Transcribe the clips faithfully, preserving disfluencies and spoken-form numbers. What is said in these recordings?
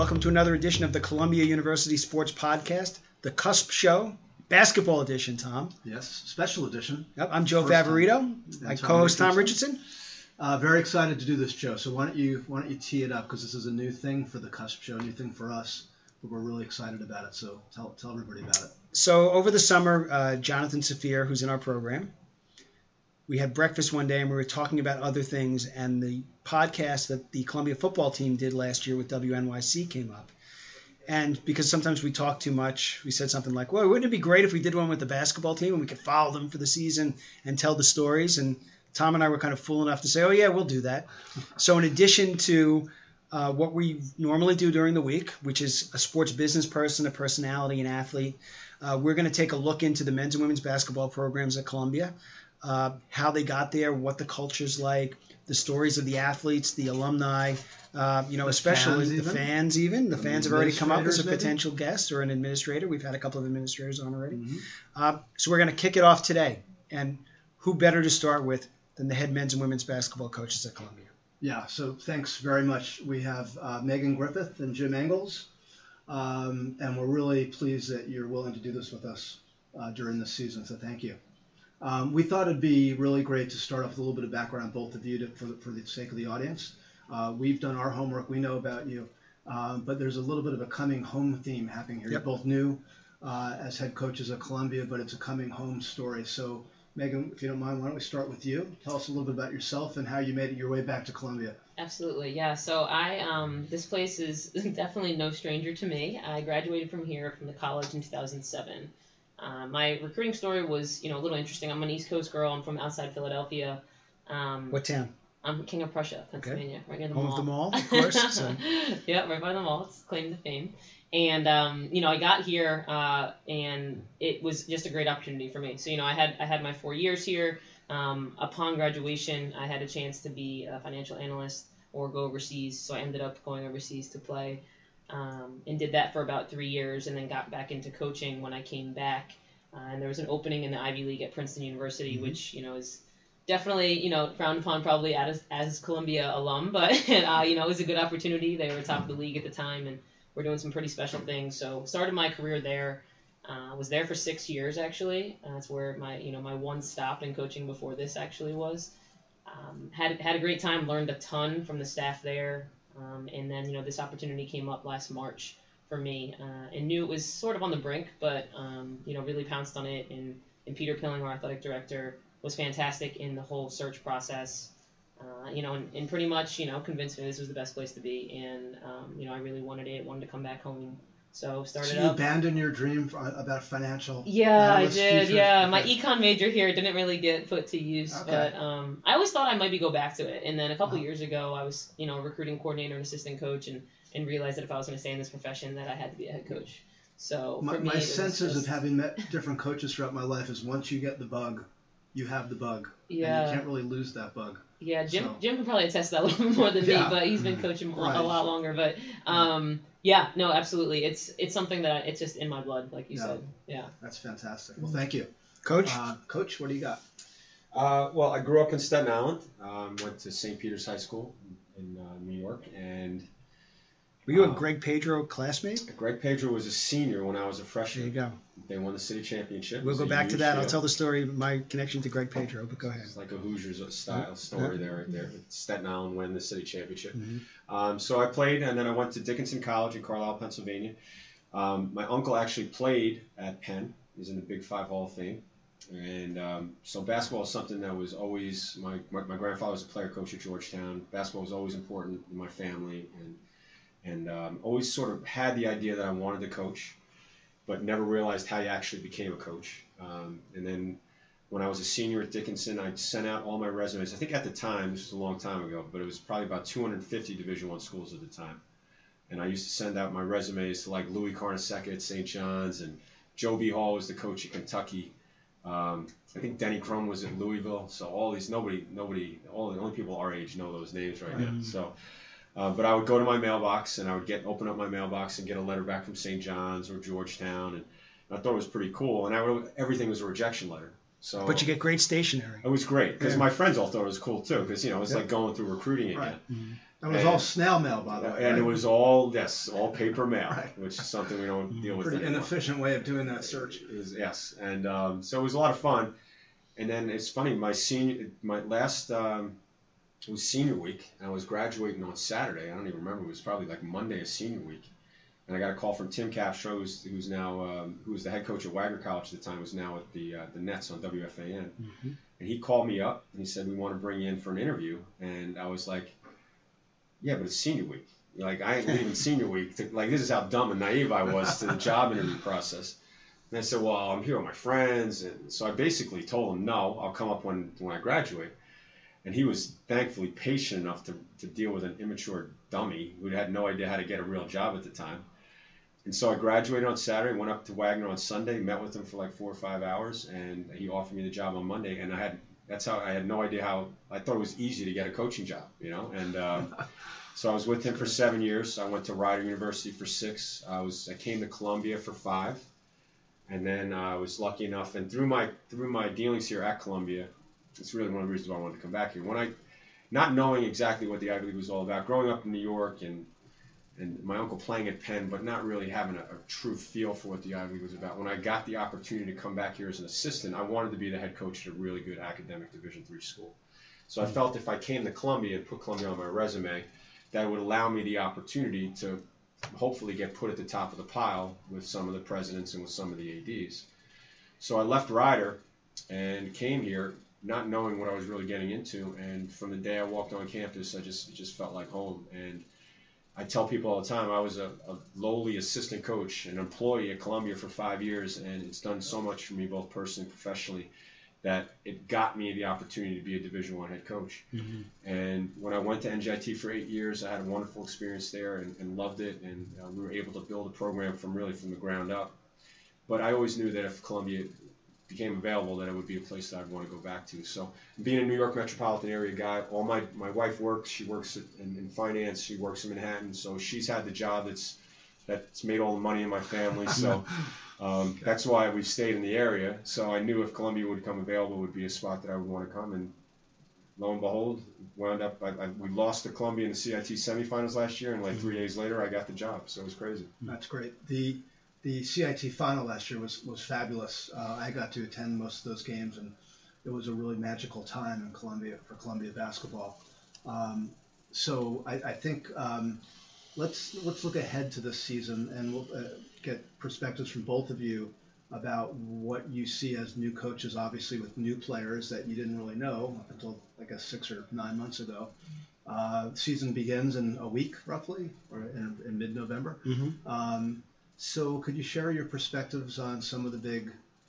Welcome to another edition of the Columbia University Sports Podcast, the Cusp Show, basketball edition, Tom. Yes, special edition. Yep, I'm Joe First Favorito, my Tom co-host Tom Richardson. Richardson. Uh, very excited to do this show. So why don't you why don't you tee it up, because this is a new thing for the Cusp Show, a new thing for us, but we're really excited about it. So tell tell everybody about it. So over the summer, uh, Jonathan Saphir, who's in our program, we had breakfast one day and we were talking about other things, and the podcast that the Columbia football team did last year with W N Y C came up. And because sometimes we talk too much, we said something like, well, wouldn't it be great if we did one with the basketball team and we could follow them for the season and tell the stories? And Tom and I were kind of fool enough to say, oh, yeah, we'll do that. So in addition to uh, what we normally do during the week, which is a sports business person, a personality, an athlete, uh, we're going to take a look into the men's and women's basketball programs at Columbia, uh, how they got there, what the culture's like, the stories of the athletes, the alumni, uh, you know, The especially fans the even? fans even. The The fans have already come up as a administrators, maybe? potential guest or an administrator. We've had a couple of administrators on already. Mm-hmm. Uh, so we're going to kick it off today. And who better to start with than the head men's and women's basketball coaches at Columbia? Yeah, so thanks very much. We have uh, Megan Griffith and Jim Engels, um, and we're really pleased that you're willing to do this with us uh, during this season, so thank you. Um, we thought it'd be really great to start off with a little bit of background on both of you to, for, the, for the sake of the audience. Uh, we've done our homework. We know about you, um, but there's a little bit of a coming home theme happening here. Yep. You're both new uh, as head coaches at Columbia, but it's a coming home story. So, Megan, if you don't mind, why don't we start with you? Tell us a little bit about yourself and how you made it your way back to Columbia. Absolutely, yeah. So I, um, this place is definitely no stranger to me. I graduated from here from the college in two thousand seven. Uh, my recruiting story was, you know, a little interesting. I'm an East Coast girl. I'm from outside Philadelphia. Um, What town? I'm King of Prussia, Pennsylvania, okay. right near the Home mall. of the mall, of course. So. Yeah, right by the mall. It's claim to fame. And um, you know, I got here, uh, and it was just a great opportunity for me. So you know, I had I had my four years here. Um, upon graduation, I had a chance to be a financial analyst or go overseas. So I ended up going overseas to play, um, and did that for about three years, and then got back into coaching when I came back. Uh, and there was an opening in the Ivy League at Princeton University, mm-hmm. which you know is definitely, you know, frowned upon probably as as Columbia alum, but uh, you know, it was a good opportunity. They were top of the league at the time, and we're doing some pretty special things. So started my career there. Uh, was there for six years actually. Uh, that's where my you know my one stop in coaching before this actually was. Um, had had a great time. Learned a ton from the staff there. Um, and then you know this opportunity came up last March for me, uh, and knew it was sort of on the brink, but um, you know really pounced on it. And, and Peter Pilling, our athletic director, was fantastic in the whole search process. Uh, you know, and, and pretty much, you know, convinced me this was the best place to be. And, um, you know, I really wanted it, wanted to come back home. So started So you up. abandoned your dream for, about financial Yeah, I analyst did. future? Yeah, Okay. my econ major here didn't really get put to use. Okay. But um, I always thought I might be go back to it. And then a couple Uh-huh. years ago, I was, you know, a recruiting coordinator and assistant coach, and, and realized that if I was going to stay in this profession, that I had to be a head coach. So My, for me, my it was senses just- of having met different coaches throughout my life is once you get the bug, you have the bug. Yeah. And you can't really lose that bug. Yeah, Jim So- Jim can probably attest to that a little bit more than Yeah. me, but he's been coaching a Right. lot longer. But um, yeah, no, absolutely, it's it's something that I, it's just in my blood, like you Yeah. said. Yeah. That's fantastic. Well, thank you. Coach? Uh, Coach, what do you got? Uh, well, I grew up in Staten Island. Um, went to Saint Peter's High School in uh, New York, and Were you a uh, Greg Pedro classmate? Greg Pedro was a senior when I was a There freshman. you go. They won the city championship. It We'll was go a back to huge that. I'll deal. tell the story of my connection to Greg Pedro, but go ahead. It's like a Hoosiers style story there, right there. Staten Island win the city championship. Mm-hmm. Um, so I played, and then I went to Dickinson College in Carlisle, Pennsylvania. Um, my uncle actually played at Penn. He's in the Big Five Hall of Fame. And um, so basketball is something that was always, my, my, my grandfather was a player coach at Georgetown. Basketball was always important in my family, and and um, always sort of had the idea that I wanted to coach, but never realized how you actually became a coach. Um, and then when I was a senior at Dickinson, I sent out all my resumes. I think at the time, this was a long time ago, but it was probably about two hundred fifty Division I schools at the time. And I used to send out my resumes to like Louis Carnesecca at Saint John's, and Joe B. Hall was the coach at Kentucky. Um, I think Denny Crum was at Louisville. So all these, nobody, nobody, all the only people our age know those names right now. So, uh, but I would go to my mailbox and I would get open up my mailbox and get a letter back from Saint John's or Georgetown, and I thought it was pretty cool. And I would, everything was a rejection letter. So But you get great stationery. it was great because Yeah. my friends all thought it was cool too, because you know it was Yeah. like going through recruiting again. Right. Mhm. It was and, all snail mail, by the way. And right? it was all, yes, all paper mail, right. which is something we don't deal with Pretty anymore. inefficient way of doing that search. It was, yes, and um, so it was a lot of fun. And then it's funny, my senior, my last, um, it was senior week, and I was graduating on Saturday. I don't even remember. It was probably like Monday of senior week. And I got a call from Tim Capshaw, who's, who's now, um, who was the head coach at Wagner College at the time, who's now at the uh, the Nets on W F A N. Mm-hmm. And he called me up, and he said, we want to bring you in for an interview. And I was like, yeah, but it's senior week. Like, I ain't leaving senior week. To, like, this is how dumb and naive I was to the job interview process. And I said, well, I'm here with my friends. And so I basically told him, no, I'll come up when, when I graduate. And he was thankfully patient enough to, to deal with an immature dummy who had no idea how to get a real job at the time. And so I graduated on Saturday, went up to Wagner on Sunday, met with him for like four or five hours, and he offered me the job on Monday. And I had that's how I had no idea how I thought it was easy to get a coaching job, you know. And um, so I was with him for seven years. I went to Rider University for six. I was I came to Columbia for five, and then I was lucky enough. And through my through my dealings here at Columbia, it's really one of the reasons why I wanted to come back here. When I, not knowing exactly what the Ivy League was all about, growing up in New York and and my uncle playing at Penn, but not really having a, a true feel for what the Ivy League was about. When I got the opportunity to come back here as an assistant, I wanted to be the head coach at a really good academic Division three school. So I felt if I came to Columbia and put Columbia on my resume, that would allow me the opportunity to hopefully get put at the top of the pile with some of the presidents and with some of the A Ds. So I left Rider and came here not knowing what I was really getting into. And from the day I walked on campus, I just it just felt like home. And I tell people all the time, I was a, a lowly assistant coach, an employee at Columbia for five years, and it's done so much for me, both personally and professionally, that it got me the opportunity to be a Division One head coach. Mm-hmm. And when I went to N J I T for eight years, I had a wonderful experience there and, and loved it, and uh, we were able to build a program from really from the ground up. But I always knew that if Columbia became available, that it would be a place that I'd want to go back to. So being a New York metropolitan area guy, all my, my wife works, she works in, in finance, she works in Manhattan, so she's had the job that's that's made all the money in my family. So um, that's why we've stayed in the area. So I knew if Columbia would come available, it would be a spot that I would want to come. And lo and behold, wound up, I, I, we lost to Columbia in the C I T semifinals last year, and like three days later, I got the job. So it was crazy. That's great. The The C I T final last year was, was fabulous. Uh, I got to attend most of those games, and it was a really magical time in Columbia for Columbia basketball. Um, so I, I think um, let's let's look ahead to this season, and we'll uh, get perspectives from both of you about what you see as new coaches, obviously with new players that you didn't really know up until, I guess, six or nine months ago. Uh, season begins in a week, roughly, or in, in mid-November. Mm-hmm. Um, So could you share your perspectives on some of the big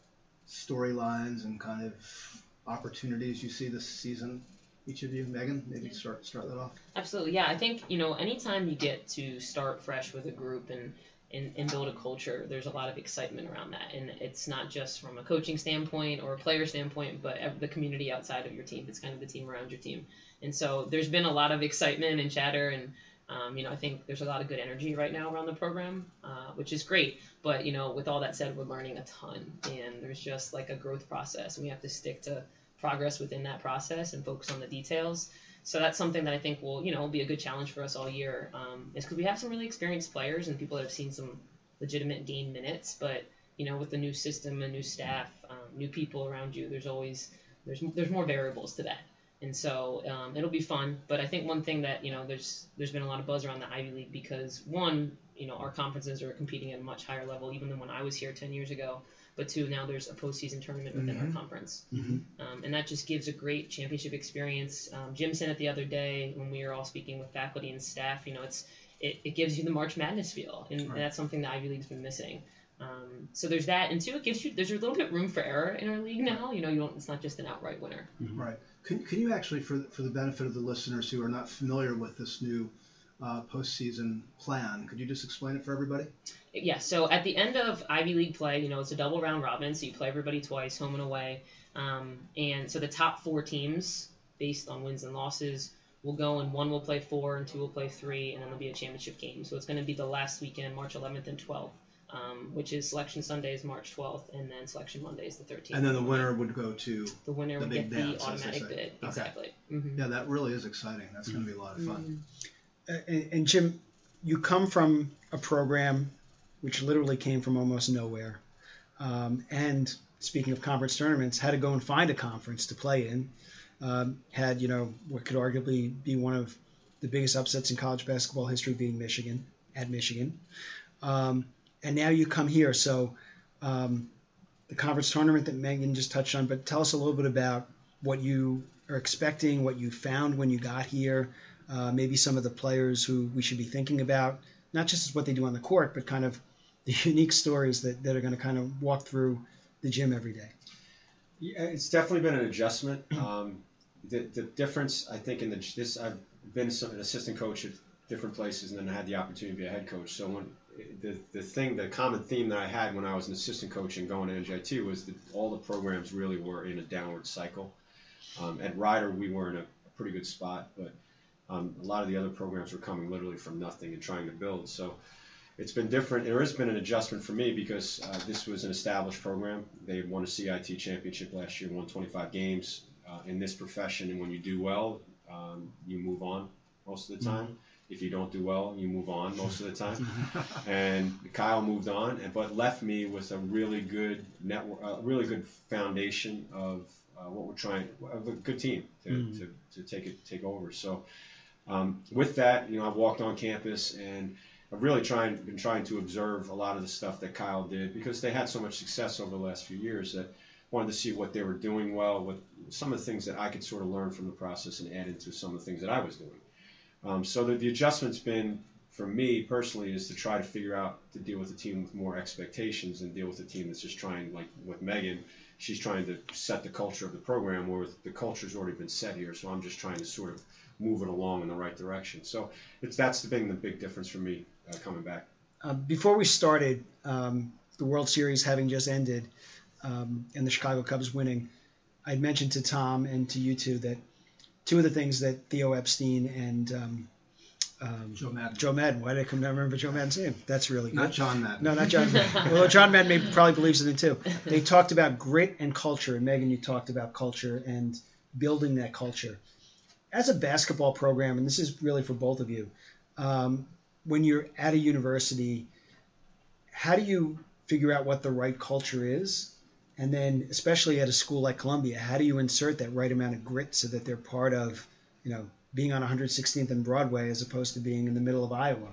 storylines and kind of opportunities you see this season? Each of you, Megan, maybe Yeah. start start that off. Absolutely, yeah. I think, you know, anytime you get to start fresh with a group and, and, and build a culture, there's a lot of excitement around that. And it's not just from a coaching standpoint or a player standpoint, but the community outside of your team. It's kind of the team around your team. And so there's been a lot of excitement and chatter, and Um, you know, I think there's a lot of good energy right now around the program, uh, which is great. But, you know, with all that said, we're learning a ton, and there's just like a growth process, and we have to stick to progress within that process and focus on the details. So that's something that I think will, you know, be a good challenge for us all year, um, is because we have some really experienced players and people that have seen some legitimate game minutes. But, you know, with the new system and new staff, um, new people around you, there's always there's there's more variables to that. And so um, it'll be fun. But I think one thing that, you know, there's there's been a lot of buzz around the Ivy League because, one, you know, our conferences are competing at a much higher level even than when I was here ten years ago. But two, now there's a postseason tournament within Mm-hmm. our conference. Mm-hmm. Um, and that just gives a great championship experience. Um, Jim said it the other day when we were all speaking with faculty and staff, you know, it's it, it gives you the March Madness feel. And Right. that's something the Ivy League's been missing. Um, so there's that. And two, it gives you, there's a little bit room for error in our league now. You know, you don't, it's not just an outright winner. Mm-hmm. Right. Can, can you actually, for for the benefit of the listeners who are not familiar with this new uh, postseason plan, could you just explain it for everybody? Yeah, so at the end of Ivy League play, you know, it's a double round robin, so you play everybody twice, home and away. Um, and so the top four teams, based on wins and losses, will go, and one will play four, and two will play three, and then there'll be a championship game. So it's going to be the last weekend, March eleventh and twelfth, um, which is Selection Sunday is March twelfth, and then Selection Monday is the thirteenth. And then the winner would go to The winner the would big get dance, the as they automatic say. bid. Okay. Exactly. Mm-hmm. yeah, that really is exciting. That's going to be a lot of fun. Uh, and, and Jim, you come from a program which literally came from almost nowhere. Um, and speaking of conference tournaments, had to go and find a conference to play in. Um, had, you know, what could arguably be one of the biggest upsets in college basketball history being Michigan, at Michigan. Um, and now you come here. So um, the conference tournament that Megan just touched on, but tell us a little bit about what you are expecting, what you found when you got here, uh, maybe some of the players who we should be thinking about, not just what they do on the court, but kind of the unique stories that, that are going to kind of walk through the gym every day. Yeah, it's definitely been an adjustment. Um, the, the difference, I think, in the this I've been some, an assistant coach at different places, and then I had the opportunity to be a head coach. So when the the thing, the common theme that I had when I was an assistant coach and going to N J I T was that all the programs really were in a downward cycle. Um, at Rider, we were in a, a pretty good spot, but um, a lot of the other programs were coming literally from nothing and trying to build. So it's been different. There has been an adjustment for me because uh, this was an established program. They won a C I T championship last year, won twenty-five games uh, in this profession. And when you do well, um, you move on most of the time. Mm-hmm. If you don't do well, you move on most of the time. And Kyle moved on, and but left me with a really good network, a really good foundation of uh, what we're trying, of a good team to, mm-hmm. to, to take it, take over. So um, with that, you know, I've walked on campus and I've really trying, been trying to observe a lot of the stuff that Kyle did because they had so much success over the last few years that wanted to see what they were doing well, what some of the things that I could sort of learn from the process and add into some of the things that I was doing. Um, so the, the adjustment's been, for me personally, is to try to figure out to deal with a team with more expectations and deal with a team that's just trying, like with Megan, she's trying to set the culture of the program where the culture's already been set here. So I'm just trying to sort of move it along in the right direction. So it's that's been the big difference for me uh, coming back. Uh, before we started, um, the World Series having just ended um, and the Chicago Cubs winning, I'd mentioned to Tom and to you two that two of the things that Theo Epstein and um, um, Joe Madden. Joe Madden. Why did I come down and remember Joe Madden's name? That's really good. Not John Madden. No, not John Madden. Although John Madden maybe probably believes in it too. They talked about grit and culture. And Megan, you talked about culture and building that culture. As a basketball program, and this is really for both of you, um, when you're at a university, how do you figure out what the right culture is? And then, especially at a school like Columbia, how do you insert that right amount of grit so that they're part of, you know, being on one hundred sixteenth and Broadway as opposed to being in the middle of Iowa?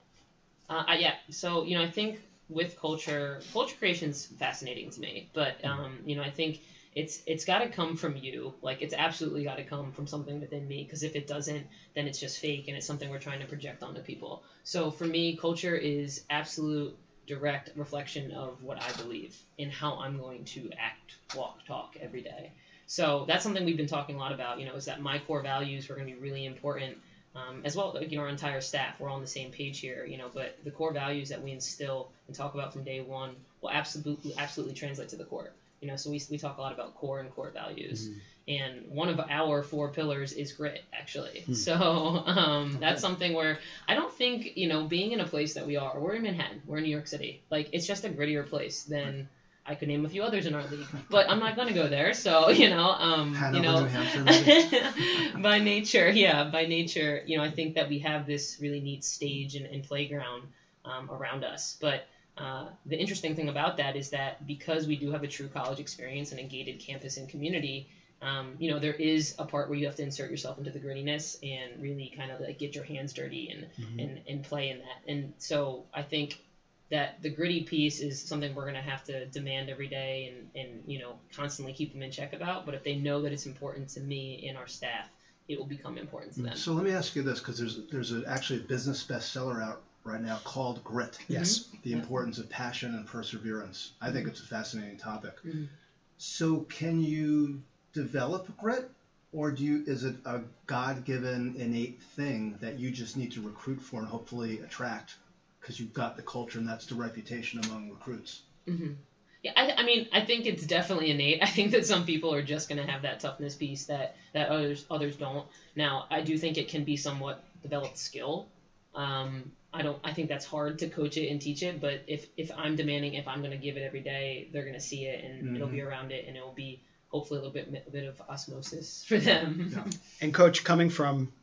Uh, yeah. So, you know, I think with culture, culture creation is fascinating to me. But, um, you know, I think it's it's got to come from you. Like, it's absolutely got to come from something within me. Because if it doesn't, then it's just fake and it's something we're trying to project onto people. So for me, culture is absolute direct reflection of what I believe in how I'm going to act, walk, talk every day. So that's something we've been talking a lot about, you know, is that my core values are going to be really important, um, as well, like, you know, our entire staff, we're all on the same page here, you know, but the core values that we instill and talk about from day one will absolutely, absolutely translate to the court. You know, so we, we talk a lot about core and core values. Mm-hmm. And one of our four pillars is grit, actually. Hmm. So um, that's something where I don't think, you know, being in a place that we are, we're in Manhattan, we're in New York City. Like, it's just a grittier place than I could name a few others in our league. But I'm not going to go there. So, you know, um, Hanover, you know, New Hampshire, by nature, yeah, by nature, you know, I think that we have this really neat stage and, and playground um, around us. But uh, the interesting thing about that is that because we do have a true college experience and a gated campus and community, Um, you know, there is a part where you have to insert yourself into the grittiness and really kind of like get your hands dirty and, mm-hmm. and, and play in that. And so I think that the gritty piece is something we're going to have to demand every day and, and, you know, constantly keep them in check about. But if they know that it's important to me and our staff, it will become important to them. So let me ask you this, because there's, there's a, actually a business bestseller out right now called Grit. Yes. The yeah. importance of passion and perseverance. I think it's a fascinating topic. Mm-hmm. So can you develop grit, or do you is it a God-given innate thing that you just need to recruit for and hopefully attract because you've got the culture and that's the reputation among recruits? Mm-hmm. Yeah, I, I mean, I think it's definitely innate. I think that some people are just going to have that toughness piece that, that others others don't. Now, I do think it can be somewhat developed skill. Um, I don't. I think that's hard to coach it and teach it. But if if I'm demanding, if I'm going to give it every day, they're going to see it and mm-hmm. it'll be around it and it'll be hopefully a little bit a bit of osmosis for them. Yeah. And Coach, coming from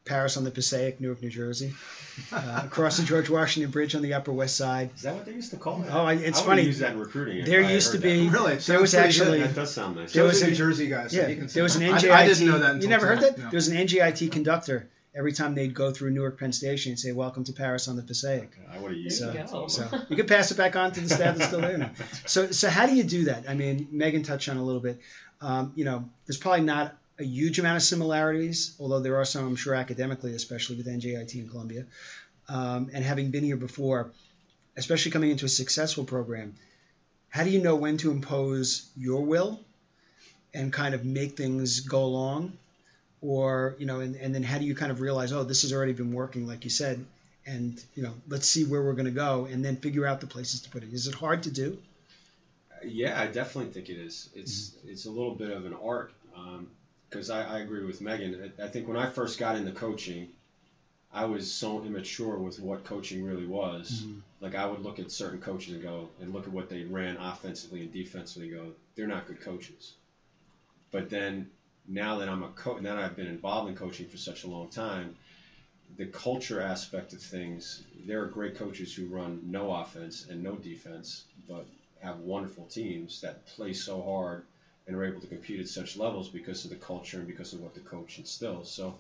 Paris on the Passaic, Newark, New Jersey, uh, across the George Washington Bridge on the Upper West Side. Is that what they used to call it? Oh, I, it's I funny. Use that in recruiting. There I used to heard be. that. Really? There Sounds was pretty actually. good. That does sound nice. There was was a a- New Jersey guy, so Yeah, he can there was an I- N J I T. I, didn't know that until You never heard tonight, that? no. There was an N J I T conductor every time they'd go through Newark Penn Station and say, "Welcome to Paris on the Passaic." I would have used There that. you go. So you could pass it back on to the staff that's still there now. So, so how do you do that? I mean, Megan touched on it a little bit. Um, you know, there's probably not a huge amount of similarities, although there are some, I'm sure, academically, especially with N J I T and Columbia. Um, and having been here before, especially coming into a successful program, how do you know when to impose your will and kind of make things go along? Or, you know, and, and then how do you kind of realize, oh, this has already been working, like you said, and, you know, let's see where we're going to go, and then figure out the places to put it. Is it hard to do? Yeah, I definitely think it is. It's mm-hmm. it's a little bit of an art because um, I, I agree with Megan. I, I think when I first got into coaching, I was so immature with what coaching really was. Mm-hmm. Like I would look at certain coaches and go and look at what they ran offensively and defensively and go, they're not good coaches. But then now that I'm a coach, now that I've been involved in coaching for such a long time, the culture aspect of things, there are great coaches who run no offense and no defense, but have wonderful teams that play so hard and are able to compete at such levels because of the culture and because of what the coach instills. So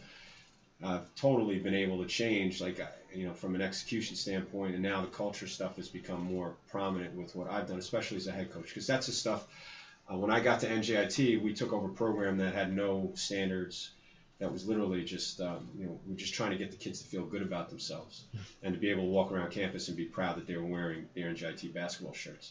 I've totally been able to change, like, you know, from an execution standpoint, and now the culture stuff has become more prominent with what I've done, especially as a head coach, because that's the stuff. Uh, when I got to N J I T, we took over a program that had no standards. That was literally just, um, you know, we're just trying to get the kids to feel good about themselves and to be able to walk around campus and be proud that they were wearing their N J I T basketball shirts.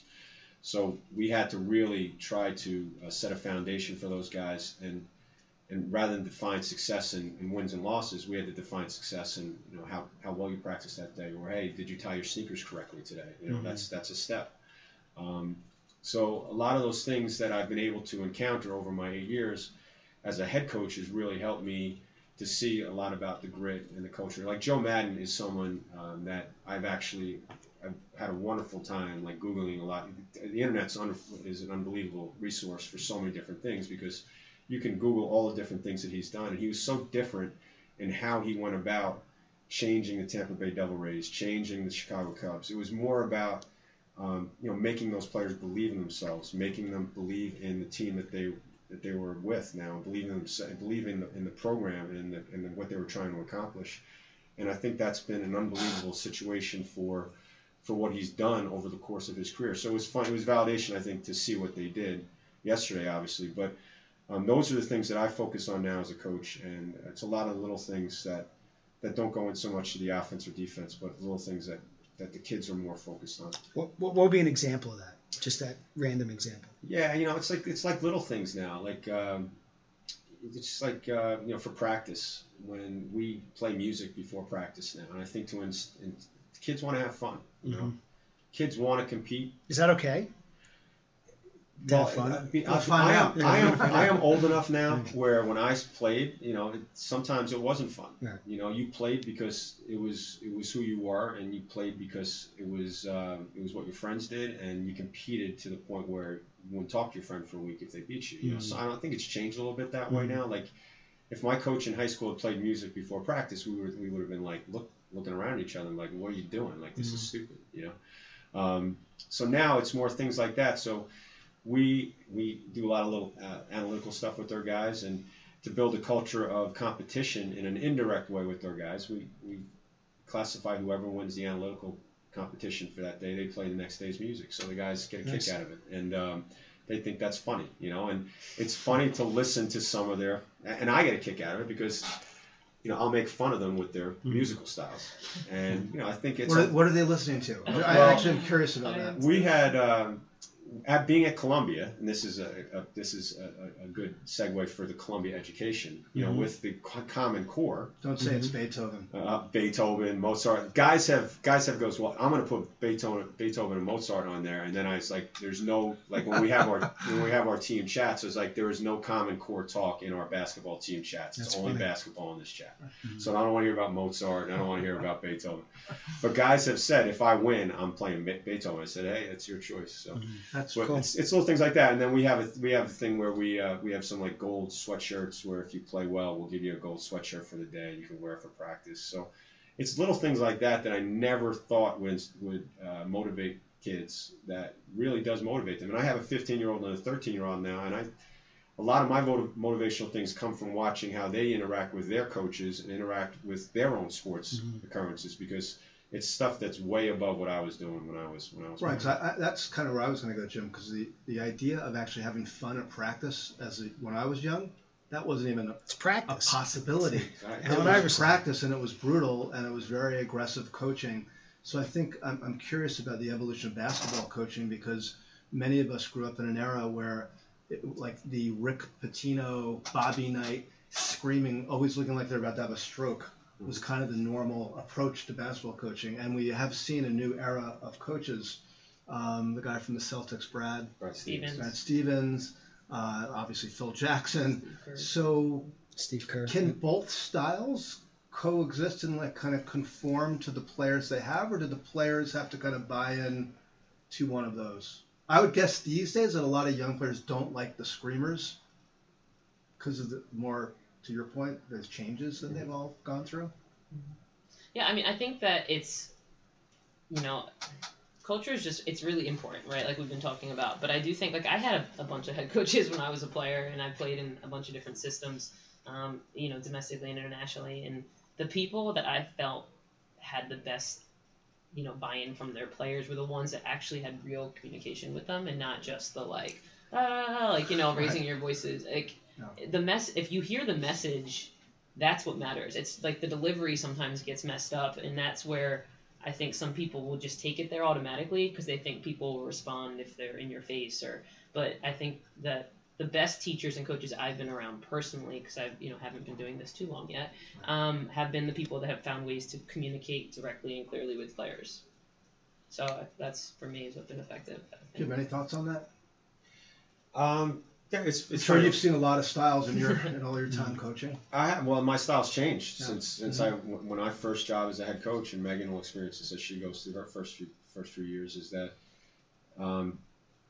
So we had to really try to uh, set a foundation for those guys, and and rather than define success in, in wins and losses, we had to define success in, you know, how, how well you practiced that day, or hey, did you tie your sneakers correctly today? You know, mm-hmm. that's that's a step. Um, so a lot of those things that I've been able to encounter over my eight years as a head coach has really helped me to see a lot about the grit and the culture. Like Joe Madden is someone um, that I've actually I've had a wonderful time like Googling a lot. The internet's un- is an unbelievable resource for so many different things because you can Google all the different things that he's done. And he was so different in how he went about changing the Tampa Bay Devil Rays, changing the Chicago Cubs. It was more about um, you know, making those players believe in themselves, making them believe in the team that they that they were with now, believing in themselves, believing in the, in the program and in, the, in the, what they were trying to accomplish. And I think that's been an unbelievable situation for for what he's done over the course of his career. So it was fun. It was validation, I think, to see what they did yesterday, obviously. But um, those are the things that I focus on now as a coach, and it's a lot of little things that, that don't go in so much to the offense or defense, but little things that, that the kids are more focused on. What, what would be an example of that? Just that random example. Yeah, you know, it's like it's like little things now. Like um, it's just like uh, you know, for practice when we play music before practice now, and I think to inst- in, kids want to have fun. You know, mm-hmm. kids want to compete. Is that okay? Well, have fun. I, I, I, I, am, I am I am old enough now where when I played, you know, it, sometimes it wasn't fun. Right. You know, you played because it was it was who you were, and you played because it was um, it was what your friends did, and you competed to the point where you wouldn't talk to your friend for a week if they beat you. You mm-hmm. know, so I don't think it's changed a little bit that mm-hmm. way now. Like, if my coach in high school had played music before practice, we would we would have been like look looking around at each other and like, what are you doing? Like, this mm-hmm. is stupid. You know. Um, so now it's more things like that. So. We we do a lot of little uh, analytical stuff with our guys, and to build a culture of competition in an indirect way with our guys, we, we classify whoever wins the analytical competition for that day, they play the next day's music. So the guys get a nice. kick out of it, and um, they think that's funny, you know. And it's funny to listen to some of their, and I get a kick out of it because, you know, I'll make fun of them with their mm-hmm. musical styles, and you know, I think it's. What are, a, what are they listening to? Well, I actually am curious about that. We had. Um, At being at Columbia, and this is a, a this is a, a good segue for the Columbia education. You know, mm-hmm. with the Common Core. Don't say mm-hmm. it's Beethoven. Uh, Beethoven, Mozart. Guys have guys have goes. Well, I'm going to put Beethoven, Beethoven and Mozart on there, and then I was like, there's no like when we have our when we have our team chats, it's like there is no Common Core talk in our basketball team chats. It's That's only funny. basketball in this chat. Mm-hmm. So I don't want to hear about Mozart, and I don't want to hear about Beethoven. But guys have said if I win, I'm playing Beethoven. I said, hey, that's your choice. So. Mm-hmm. That's But cool. It's, it's little things like that, and then we have a we have a thing where we uh, we have some like gold sweatshirts where if you play well, we'll give you a gold sweatshirt for the day. You can wear it for practice. So it's little things like that that I never thought would would uh, motivate kids. That really does motivate them. And I have a fifteen year old and a thirteen year old now, and I a lot of my motiv- motivational things come from watching how they interact with their coaches and interact with their own sports mm-hmm. occurrences, because it's stuff that's way above what I was doing when I was when I was right. So I, I, that's kind of where I was going to go, Jim, because the, the idea of actually having fun at practice as a, when I was young, that wasn't even a, it's practice. a possibility. Right. It was practice, and it was brutal, and it was very aggressive coaching. So I think I'm, I'm curious about the evolution of basketball coaching, because many of us grew up in an era where, it, like the Rick Pitino, Bobby Knight, screaming, always looking like they're about to have a stroke, was kind of the normal approach to basketball coaching. And we have seen a new era of coaches. Um, the guy from the Celtics, Brad, Brad Stevens, Brad Stevens uh, obviously Phil Jackson. Steve so Steve Kerr. Can both styles coexist and like kind of conform to the players they have, or do the players have to kind of buy in to one of those? I would guess these days that a lot of young players don't like the screamers because of the more, to your point, there's changes that they've all gone through. Yeah, I mean, I think that it's, you know, culture is just, it's really important, right? Like we've been talking about. But I do think, like, I had a, a bunch of head coaches when I was a player, and I played in a bunch of different systems, um, you know, domestically and internationally. And the people that I felt had the best, you know, buy-in from their players were the ones that actually had real communication with them, and not just the, like, ah, like, you know, raising right. your voices. Like, no. the mess, if you hear the message, that's what matters. It's like the delivery sometimes gets messed up, and that's where I think some people will just take it there automatically because they think people will respond if they're in your face. Or, but I think that the best teachers and coaches I've been around personally, because I, you know, haven't been doing this too long yet, um, have been the people that have found ways to communicate directly and clearly with players. So that's, for me, is what's been effective. Do you have any thoughts on that? Um. Yeah, it's, it's sure you've seen a lot of styles in your in all your time coaching. I have. Well, my style's changed yeah. since since mm-hmm. I when I first job as a head coach, and Megan will experience this as she goes through her first few first few years. Is that um,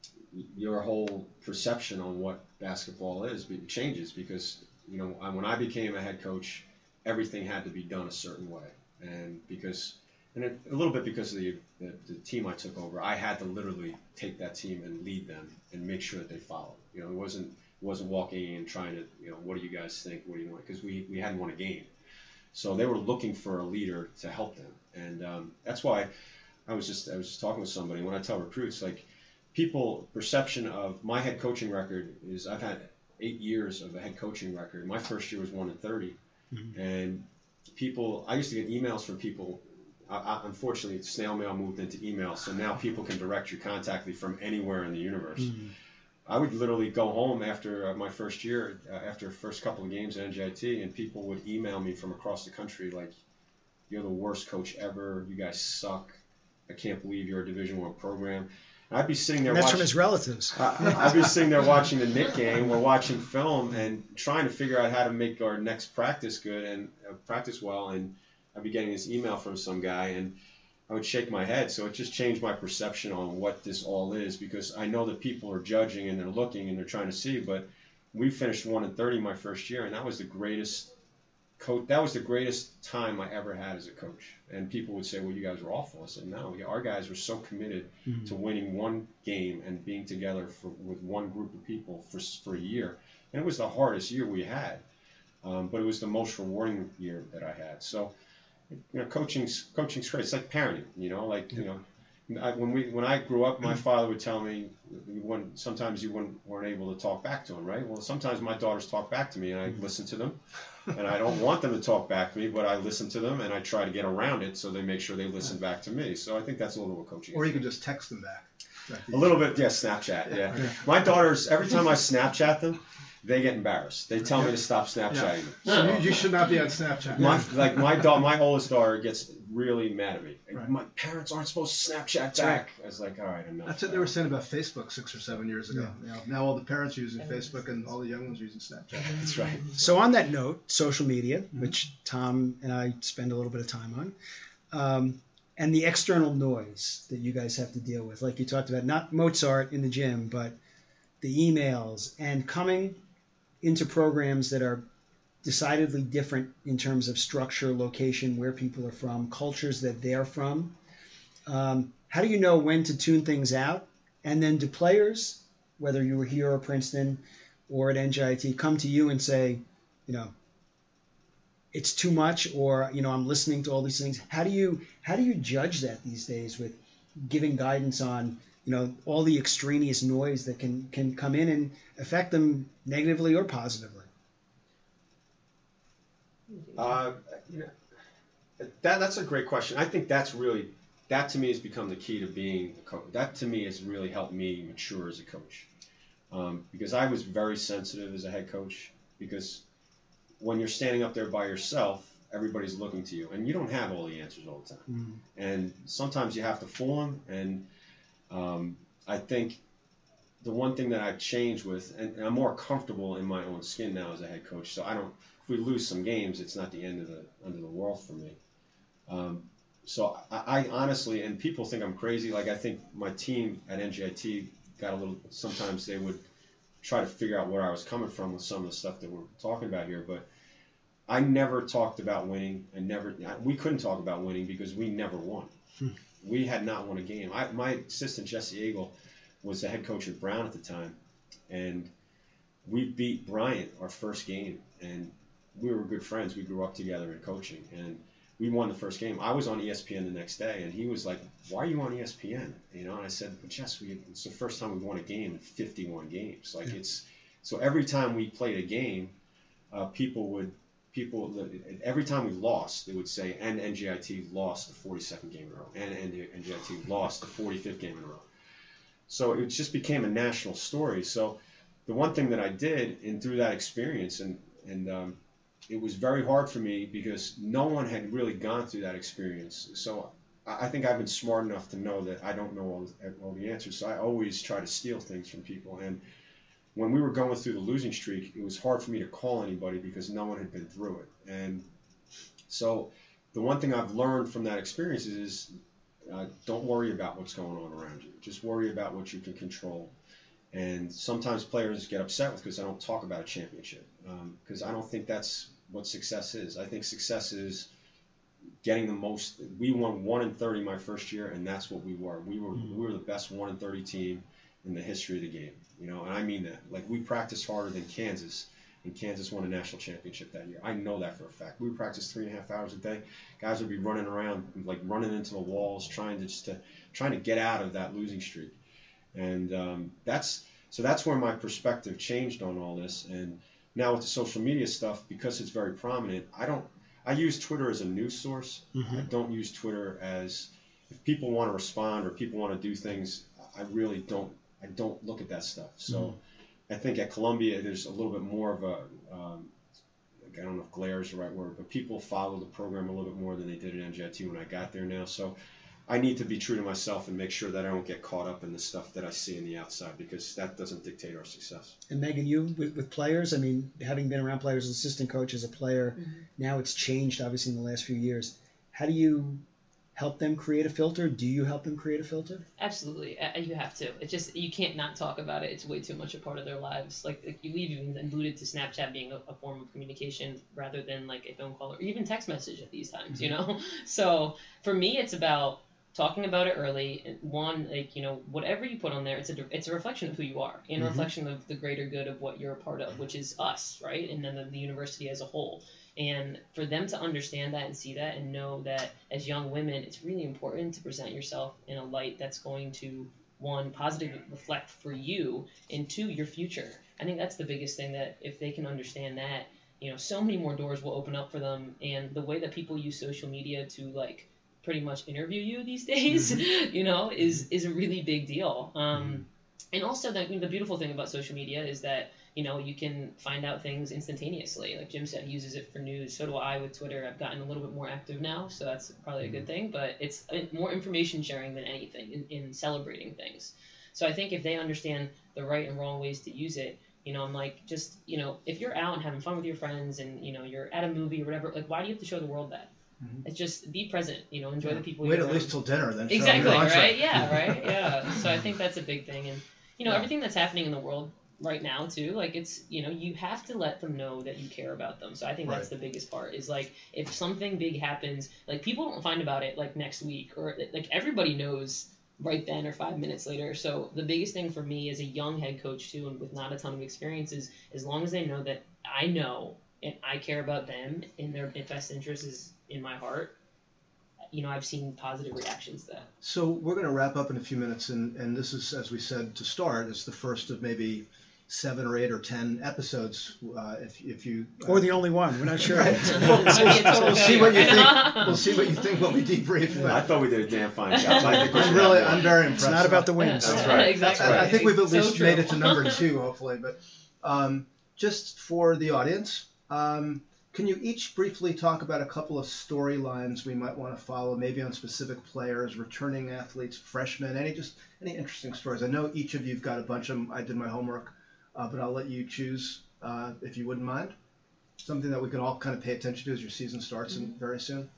your whole perception on what basketball is changes, because you know when I became a head coach, everything had to be done a certain way, and because and it, a little bit because of the, the the team I took over, I had to literally take that team and lead them and make sure that they followed. You know, it wasn't it wasn't walking in and trying to, you know, what do you guys think? What do you want? Because we, we hadn't won a game. So they were looking for a leader to help them. And um, that's why I was just I was just talking with somebody. When I tell recruits, like, people perception of my head coaching record is I've had eight years of a head coaching record. My first year was one in thirty. Mm-hmm. And people, I used to get emails from people. I, I, unfortunately, snail mail moved into email. So now people can direct you, contact me from anywhere in the universe. Mm-hmm. I would literally go home after uh, my first year, uh, after the first couple of games at N J I T, and people would email me from across the country like, "You're the worst coach ever. You guys suck. I can't believe you're a Division One program." And I'd be sitting there. And that's watching, from his relatives. uh, I'd be sitting there watching the Knick game. We're watching film and trying to figure out how to make our next practice good and uh, practice well. And I'd be getting this email from some guy, and I would shake my head. So it just changed my perception on what this all is, because I know that people are judging and they're looking and they're trying to see. But we finished one and thirty my first year, and that was the greatest coach. That was the greatest time I ever had as a coach. And people would say, "Well, you guys were awful." I said, "No, our guys were so committed mm-hmm. to winning one game and being together for, with one group of people for for a year. And it was the hardest year we had, um, but it was the most rewarding year that I had." So. You know, coaching's coaching's great. It's like parenting. You know, like you know, I, when we when I grew up, my father would tell me, you wouldn't, sometimes you wouldn't, weren't able to talk back to him, right? Well, sometimes my daughters talk back to me, and I listen to them, and I don't want them to talk back to me, but I listen to them, and I try to get around it so they make sure they listen back to me. So I think that's a little bit what coaching is. Or you can just text them back. A little bit, yeah. Snapchat, yeah. yeah. My daughters, every time I Snapchat them, they get embarrassed. They tell me to stop Snapchatting them. Yeah. So you, you should not be on Snapchat. My, like my daughter, my oldest daughter gets really mad at me. Right. My parents aren't supposed to Snapchat That's back. Right. I was like, all right, enough. That's what they were saying about Facebook six or seven years ago. Yeah. You know, now all the parents are using Facebook and all the young ones are using Snapchat. That's right. So on that note, social media, mm-hmm. which Tom and I spend a little bit of time on, um, and the external noise that you guys have to deal with, like you talked about, not Mozart in the gym, but the emails and coming into programs that are decidedly different in terms of structure, location, where people are from, cultures that they're from. Um, how do you know when to tune things out? And then do players, whether you were here or Princeton or at N J I T, come to you and say, you know, it's too much, or, you know, I'm listening to all these things. How do you how do you judge that these days with giving guidance on, you know, all the extraneous noise that can, can come in and affect them negatively or positively? Uh, you know, that that's a great question. I think that's really that to me has become the key to being a coach. That to me has really helped me mature as a coach, um, because I was very sensitive as a head coach. Because when you're standing up there by yourself, everybody's looking to you, and you don't have all the answers all the time. Mm. And sometimes you have to fool them. And um, I think the one thing that I've changed with, and, and I'm more comfortable in my own skin now as a head coach. So I don't. If we lose some games, it's not the end of the end of the world for me. Um, so I, I honestly, and people think I'm crazy. Like I think my team at N J I T got a little. Sometimes they would try to figure out where I was coming from with some of the stuff that we're talking about here. But I never talked about winning, and never. We couldn't talk about winning because we never won. Hmm. We had not won a game. I, my assistant Jesse Eagle was the head coach at Brown at the time, and we beat Bryant our first game, and we were good friends. We grew up together in coaching, and we won the first game. I was on E S P N the next day, and he was like, "Why are you on E S P N?" You know, and I said, "But Jess, we, it's the first time we've won a game in fifty-one games. Like yeah. it's so every time we played a game, uh, people would people every time we lost, they would say, and N J I T lost the forty-second game in a row, and N J I T lost the forty-fifth game in a row. So it just became a national story. So the one thing that I did, and through that experience, and and um, it was very hard for me because no one had really gone through that experience. So I think I've been smart enough to know that I don't know all, all the answers. So I always try to steal things from people. And when we were going through the losing streak, it was hard for me to call anybody because no one had been through it. And so the one thing I've learned from that experience is uh, don't worry about what's going on around you. Just worry about what you can control. And sometimes players get upset with because I don't talk about a championship, because um, I don't think that's what success is. I think success is getting the most. We won one in thirty my first year, and that's what we were. We were mm-hmm. we were the best one in thirty team in the history of the game. You know, and I mean that. Like we practiced harder than Kansas, and Kansas won a national championship that year. I know that for a fact. We practiced three and a half hours a day. Guys would be running around, like running into the walls, trying to just to trying to get out of that losing streak. And um, that's so that's where my perspective changed on all this. And now with the social media stuff, because it's very prominent, I don't. I use Twitter as a news source. Mm-hmm. I don't use Twitter as if people want to respond or people want to do things. I really don't. I don't look at that stuff. So mm-hmm. I think at Columbia there's a little bit more of a. Um, I don't know if glare is the right word, but people follow the program a little bit more than they did at N J I T when I got there now. So I need to be true to myself and make sure that I don't get caught up in the stuff that I see in the outside, because that doesn't dictate our success. And Megan, you with, with players, I mean, having been around players as assistant coach, as a player, mm-hmm. now it's changed obviously in the last few years. How do you help them create a filter? Do you help them create a filter? Absolutely. Uh, you have to. It's just, you can't not talk about it. It's way too much a part of their lives. Like, like you even alluded to Snapchat being a, a form of communication rather than like a phone call or even text message at these times, mm-hmm. you know? So for me, it's about talking about it early. One, like, you know, whatever you put on there, it's a it's a reflection of who you are and a mm-hmm. reflection of the greater good of what you're a part of, which is us, right? And then the, the university as a whole. And for them to understand that and see that and know that as young women, it's really important to present yourself in a light that's going to, one, positively reflect for you, and two, your future. I think that's the biggest thing, that if they can understand that, you know, so many more doors will open up for them. And the way that people use social media to, like, pretty much interview you these days, mm-hmm. you know, is is a really big deal. Um, mm-hmm. And also, the, the beautiful thing about social media is that, you know, you can find out things instantaneously. Like Jim said, he uses it for news. So do I with Twitter. I've gotten a little bit more active now, so that's probably a good thing. But it's more information sharing than anything in, in celebrating things. So I think if they understand the right and wrong ways to use it, you know, I'm like, just, you know, if you're out and having fun with your friends and, you know, you're at a movie or whatever, like, why do you have to show the world that? Mhm. It's just be present, you know, enjoy Yeah. the people Wait you're at around. least till dinner, then show 'em Exactly, your entree. right? Yeah, right? Yeah. So I think that's a big thing. And, you know, Yeah. everything that's happening in the world right now, too, like, it's, you know, you have to let them know that you care about them. So I think that's Right. the biggest part is, like, if something big happens, like, people don't find about it, like, next week. Or, like, everybody knows right then or five minutes later. So the biggest thing for me as a young head coach, too, and with not a ton of experience is as long as they know that I know and I care about them and their best interest is in my heart, you know, I've seen positive reactions to that. So we're going to wrap up in a few minutes, and, and this is, as we said to start, is the first of maybe seven or eight or ten episodes. Uh, if if you uh, Or the only one. We're not sure. Right. Might be a total we'll see what you failure. think. We'll see what you think when we debrief. I But thought we did a damn fine job. I think we I'm should really, have more. I'm very impressed. It's not about the wins. That's right. Exactly. I, I think we've at So least true. made it to number two, hopefully. But um, just for the audience, um, can you each briefly talk about a couple of storylines we might want to follow, maybe on specific players, returning athletes, freshmen, any just any interesting stories? I know each of you've got a bunch of them. I did my homework, uh, but I'll let you choose uh, if you wouldn't mind. Something that we can all kind of pay attention to as your season starts in very soon.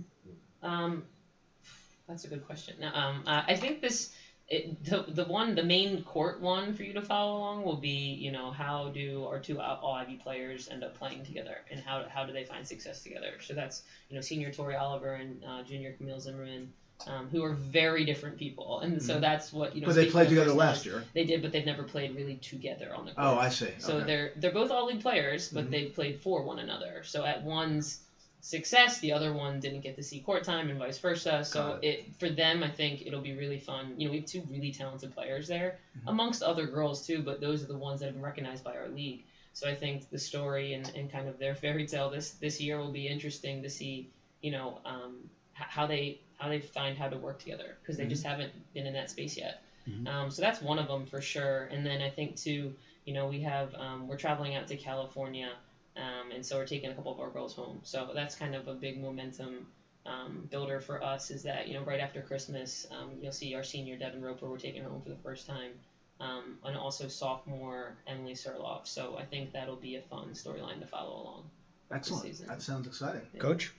Um, that's a good question. Now, um, uh, I think this, it, the the one, the main court one for you to follow along will be, you know, how do our two all Ivy players end up playing together, and how how do they find success together? So that's, you know, senior Tori Oliver and uh, junior Camille Zimmerman, um, who are very different people, and so that's what, you know. But they speaking played of together personalities, last year. They did, but they've never played really together on the court. Oh, I see. So Okay. they're they're both all league players, but Mhm. they've played for one another. So at one's success, the other one didn't get to see court time, and vice versa. So Got it for them, I think it'll be really fun. You know, we have two really talented players there, Mhm. amongst other girls too, but those are the ones that have been recognized by our league. So I think the story and, and kind of their fairy tale this this year will be interesting to see. You know, um, h- how they how they find how to work together because they Mhm. just haven't been in that space yet. Mhm. Um, so that's one of them for sure. And then I think too, you know, we have um, we're traveling out to California. Um, and so we're taking a couple of our girls home. So that's kind of a big momentum um, builder for us is that, you know, right after Christmas, um, you'll see our senior Devin Roper we're taking home for the first time. Um, and also sophomore Emily Surloff. So I think that'll be a fun storyline to follow along. Excellent. season. That sounds exciting. Coach?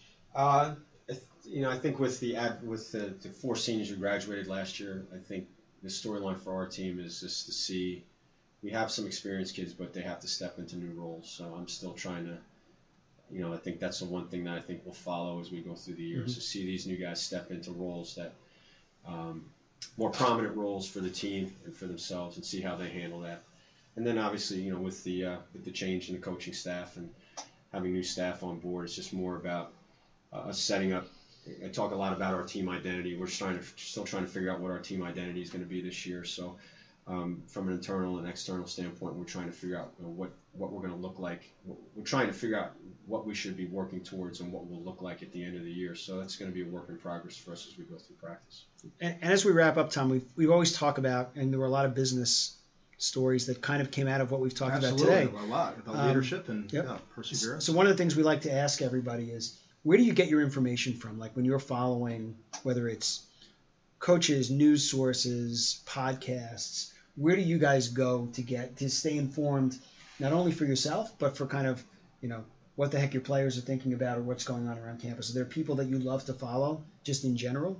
Uh, I th- you know, I think with the ad- with the, the four seniors who graduated last year, I think the storyline for our team is just to see we have some experienced kids, but they have to step into new roles. So I'm still trying to, you know, I think that's the one thing that I think we'll follow as we go through the year is to see these new guys step into roles that um, more prominent roles for the team and for themselves, and see how they handle that. And then obviously, you know, with the uh, with the change in the coaching staff and having new staff on board, it's just more about uh, us setting up. I talk a lot about our team identity. We're trying to still trying to figure out what our team identity is going to be this year. So um, from an internal and external standpoint, we're trying to figure out, you know, what what we're going to look like. We're trying to figure out what we should be working towards and what we'll look like at the end of the year. So that's going to be a work in progress for us as we go through practice. And, and as we wrap up, Tom, we've, we've always talked about, and there were a lot of business stories that kind of came out of what we've talked Absolutely. about today. A lot about Um, leadership and yep. yeah, perseverance. So one of the things we like to ask everybody is, where do you get your information from? Like when you're following, whether it's coaches, news sources, podcasts, where do you guys go to get to stay informed, not only for yourself, but for kind of, you know, what the heck your players are thinking about or what's going on around campus? Are there people that you love to follow just in general?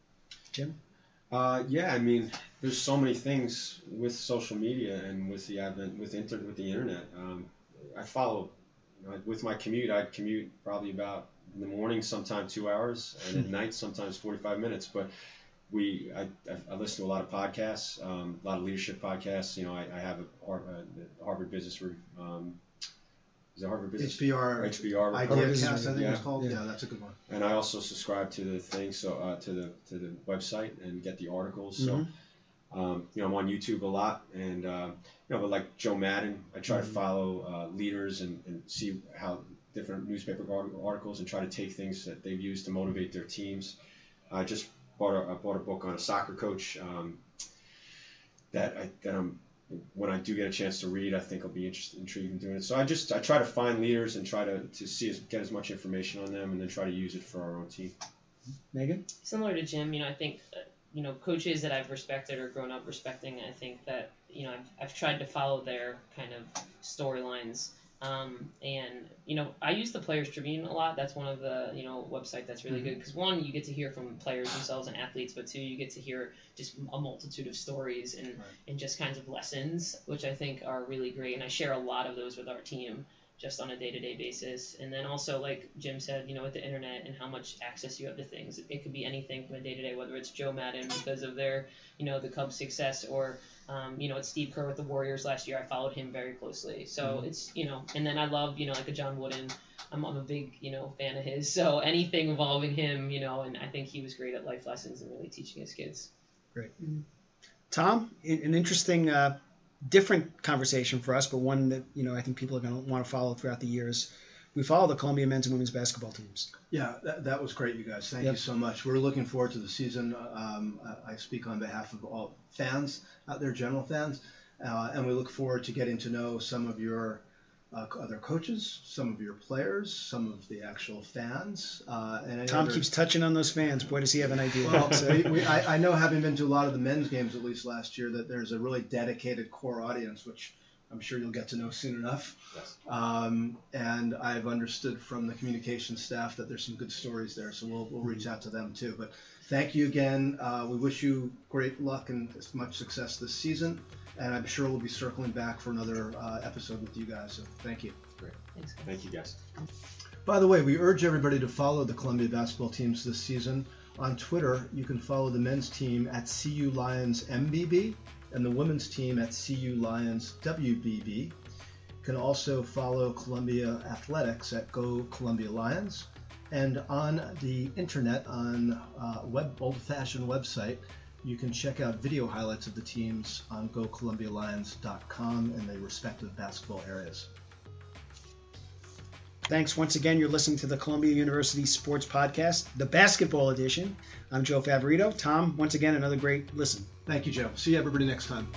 Jim? Uh, yeah, I mean, there's so many things with social media and with the advent with inter with the internet. Um, I follow, you know, with my commute. I commute probably about in the morning, sometime two hours, and at night sometimes forty-five minutes. But we, I, I, I listen to a lot of podcasts, um, a lot of leadership podcasts. You know, I, I have a, Har- a Harvard Business Review. Um, is it Harvard Business? H B R, H B R. Idea Harvard Cast, I Business think yeah. it's called. Yeah. Yeah. that's a good one. And I also subscribe to the thing, so uh, to the to the website and get the articles. Mm-hmm. So, um, you know, I'm on YouTube a lot, and uh, you know, but like Joe Madden, I try Mm-hmm. to follow uh, leaders and, and see how different newspaper articles and try to take things that they've used to motivate their teams. I just bought a I bought a book on a soccer coach um, that I that I'm. When I do get a chance to read, I think I'll be interested, intrigued in doing it. So I just I try to find leaders and try to, to see as, get as much information on them, and then try to use it for our own team. Megan? Similar to Jim, you know, I think, uh, you know, coaches that I've respected or grown up respecting, I think that, you know, I've, I've tried to follow their kind of storylines Um, and, you know, I use the Players Tribune a lot. That's one of the, you know, website that's really mm-hmm. good. Because, one, you get to hear from players themselves and athletes, but, two, you get to hear just a multitude of stories and, right. and just kinds of lessons, which I think are really great. And I share a lot of those with our team just on a day-to-day basis. And then also, like Jim said, you know, with the internet and how much access you have to things, it, it could be anything from a day-to-day, whether it's Joe Madden because of their, you know, the Cubs' success, or, um, you know, it's Steve Kerr with the Warriors last year. I followed him very closely. So mm-hmm. it's, you know, and then I love, you know, like a John Wooden. I'm, I'm a big, you know, fan of his. So anything involving him, you know, and I think he was great at life lessons and really teaching his kids. Great. Mm-hmm. Tom, an interesting uh different conversation for us, but one that, you know, I think people are going to want to follow throughout the years. We follow the Columbia men's and women's basketball teams. Yeah, that, that was great, you guys. Thank yep. you so much. We're looking forward to the season. Um, I speak on behalf of all fans out there, general fans, uh, and we look forward to getting to know some of your uh, other coaches, some of your players, some of the actual fans. Uh, and Tom other... keeps touching on those fans. Boy, does he have an idea. Well, so we, we, I, I know, having been to a lot of the men's games, at least last year, that there's a really dedicated core audience, which I'm sure you'll get to know soon enough. Yes. Um, and I've understood from the communication staff that there's some good stories there, so we'll, we'll reach out to them too. But thank you again. Uh, we wish you great luck and as much success this season. And I'm sure we'll be circling back for another uh, episode with you guys. So thank you. Great. Thanks, guys. Thank you, guys. By the way, we urge everybody to follow the Columbia basketball teams this season. On Twitter, you can follow the men's team at C U Lions M B B and the women's team at C U Lions W B B. You can also follow Columbia Athletics at Go Columbia Lions. And on the internet, on uh, web old-fashioned website, you can check out video highlights of the teams on go columbia lions dot com in the respective basketball areas. Thanks once again. You're listening to the Columbia University Sports Podcast, the basketball edition. I'm Joe Favorito. Tom, once again, another great listen. Thank you, Joe. See you everybody next time.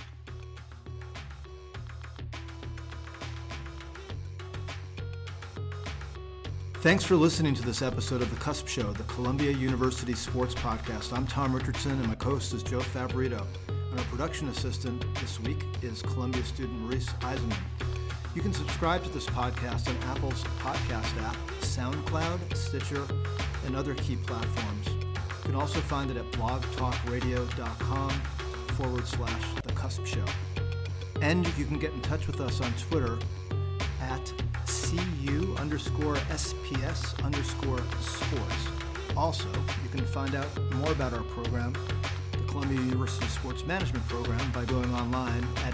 Thanks for listening to this episode of The Cusp Show, the Columbia University Sports Podcast. I'm Tom Richardson, and my co-host is Joe Favorito. And our production assistant this week is Columbia student Maurice Eisenman. You can subscribe to this podcast on Apple's podcast app, SoundCloud, Stitcher, and other key platforms. You can also find it at blogtalkradio.com forward slash The Cusp Show. And you can get in touch with us on Twitter at CU underscore SPS underscore sports. Also, you can find out more about our program, the Columbia University Sports Management Program, by going online at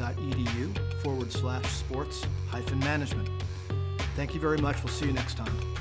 sps.columbia.edu forward slash sports hyphen management. Thank you very much. We'll see you next time.